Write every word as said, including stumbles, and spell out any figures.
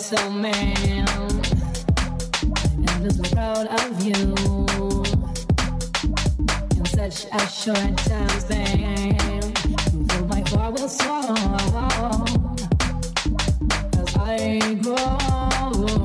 so man, endlessly proud of you. In such a short time span, you feel my heart will soar as I grow.